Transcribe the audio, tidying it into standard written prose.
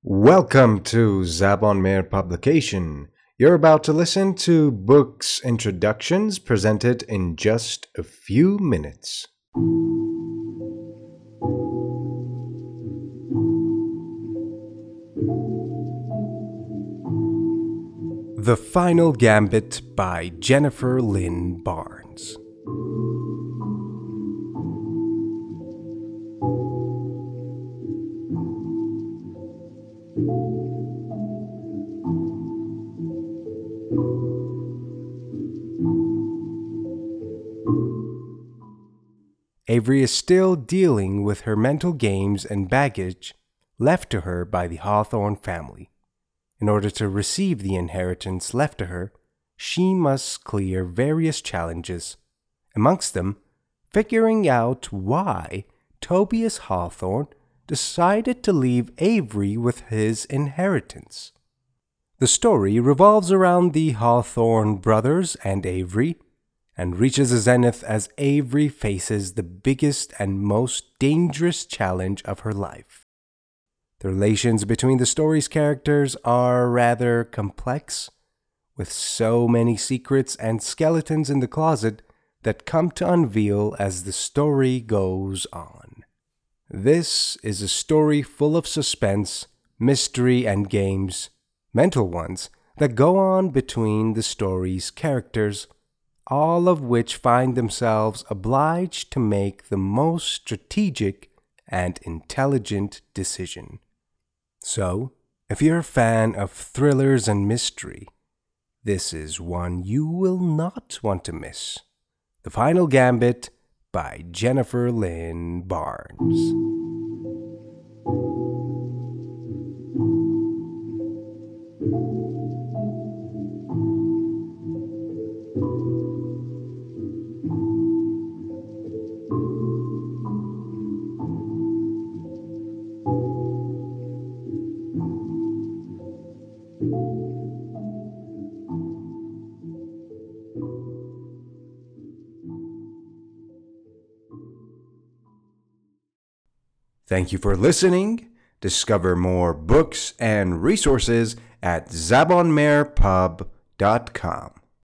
Welcome to Zabon Meir Publication. You're about to listen to books introductions presented in just a few minutes. The Final Gambit by Jennifer Lynn Barnes. Avery is still dealing with her mental games and baggage left to her by the Hawthorne family. In order to receive the inheritance left to her, she must clear various challenges, amongst them, figuring out why Tobias Hawthorne decided to leave Avery with his inheritance. The story revolves around the Hawthorne brothers and Avery, and reaches a zenith as Avery faces the biggest and most dangerous challenge of her life. The relations between the story's characters are rather complex, with so many secrets and skeletons in the closet that come to unveil as the story goes on. This is a story full of suspense, mystery, and games, mental ones, that go on between the story's characters, all of which find themselves obliged to make the most strategic and intelligent decision. So, if you're a fan of thrillers and mystery, this is one you will not want to miss. The Final Gambit by Jennifer Lynn Barnes. Thank you for listening. Discover more books and resources at zabonmeirpub.com.